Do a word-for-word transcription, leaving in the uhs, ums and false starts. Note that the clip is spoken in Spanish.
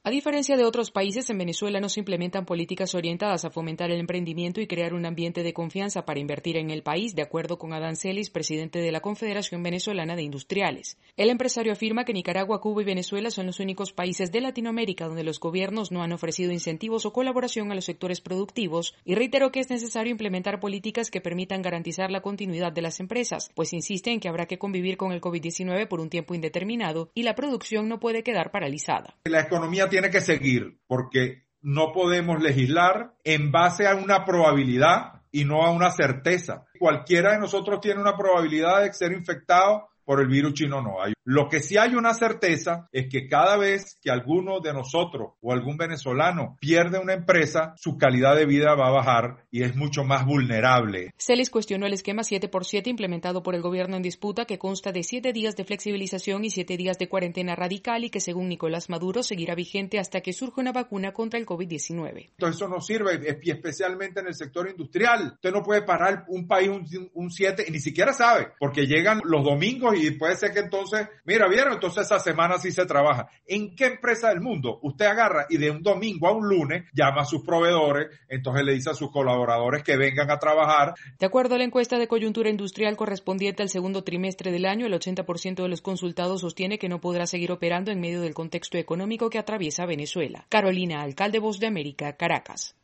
A diferencia de otros países, en Venezuela no se implementan políticas orientadas a fomentar el emprendimiento y crear un ambiente de confianza para invertir en el país, de acuerdo con Adán Celis, presidente de la Confederación Venezolana de Industriales. El empresario afirma que Nicaragua, Cuba y Venezuela son los únicos países de Latinoamérica donde los gobiernos no han ofrecido incentivos o colaboración a los sectores productivos y reiteró que es necesario implementar políticas que permitan garantizar la continuidad de las empresas, pues insiste en que habrá que convivir con el COVID diecinueve por un tiempo indeterminado y la producción no puede quedar paralizada. La economía tiene que seguir porque no podemos legislar en base a una probabilidad y no a una certeza. Cualquiera de nosotros tiene una probabilidad de ser infectado por el virus chino, no hay. Lo que sí hay una certeza es que cada vez que alguno de nosotros o algún venezolano pierde una empresa, su calidad de vida va a bajar y es mucho más vulnerable. Celis cuestionó el esquema siete por siete implementado por el gobierno en disputa, que consta de siete días de flexibilización y siete días de cuarentena radical y que, según Nicolás Maduro, seguirá vigente hasta que surja una vacuna contra el COVID diecinueve. Entonces eso no sirve, especialmente en el sector industrial. Usted no puede parar un país un siete y ni siquiera sabe, porque llegan los domingos y puede ser que entonces, mira, vieron, entonces esa semana sí se trabaja. ¿En qué empresa del mundo usted agarra y de un domingo a un lunes llama a sus proveedores, entonces le dice a sus colaboradores que vengan a trabajar? De acuerdo a la encuesta de coyuntura industrial correspondiente al segundo trimestre del año, el ochenta por ciento de los consultados sostiene que no podrá seguir operando en medio del contexto económico que atraviesa Venezuela. Carolina Alcalde, Voz de América, Caracas.